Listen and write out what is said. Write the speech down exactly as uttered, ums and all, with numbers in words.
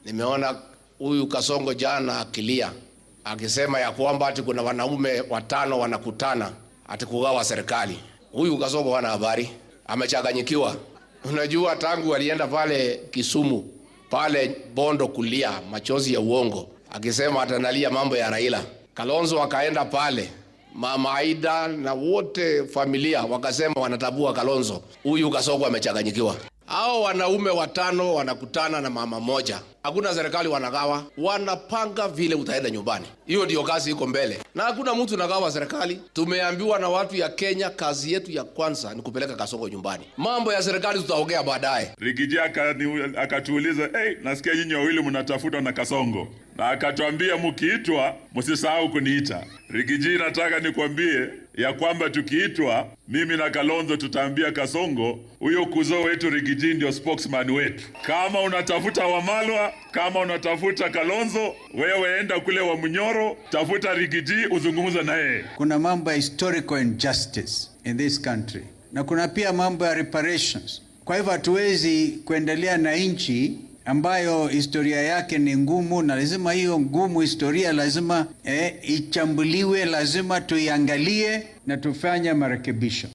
Nimeona huyu Kasongo jana akilia akisema ya kwamba ati kuna wanaume watano wanakutana ati kugawa serikali. Huyu Kasongo hana habari, amechanganyikiwa. Unajua tangu alienda pale Kisumu pale Bondo kulia machozi ya uongo akisema atanalia mambo ya Raila. Kalonzo akaenda pale, Mama Aida na wote familia wakasema wanatabua Kalonzo. Huyu Kasongo amechanganyikiwa. Hao wanaume watano wanakutana na mama moja. Hakuna serikali wanagawa, wanapanga vile utaenda nyumbani. Hiyo ndio kazi iko mbele. Na hakuna mtu nagawa serikali. Tumeambiwa na watu ya Kenya kazi yetu ya kwanza ni kupeleka Kasongo nyumbani. Mambo ya serikali tutaongea baadaye. Rigiji akatuuliza, "Hey, nasikia nyinyi wawili mnatafuta na Kasongo." Na akatuambia mkiitwa msisahau kuniita. Rigiji, nataka nikwambie ya kwamba tukiitwa mimi na Kalonzo tutaambia Kasongo huyo kuzo wetu Rigiji ndio spokesman wetu. Kama unatafuta Wamalwa, kama unatafuta Kalonzo, wewe enda kule wa Munyoro, tafuta Rigiji uzungumza naye. Kuna mambo ya historical injustice in this country. Na kuna pia mambo ya reparations. Kwa hivyo hatuwezi kuendelea na nchi ambayo historia yake ni ngumu, na lazima hiyo ngumu historia lazima eh, ichambuliwe, lazima tuiangalie na tufanye marekebisho.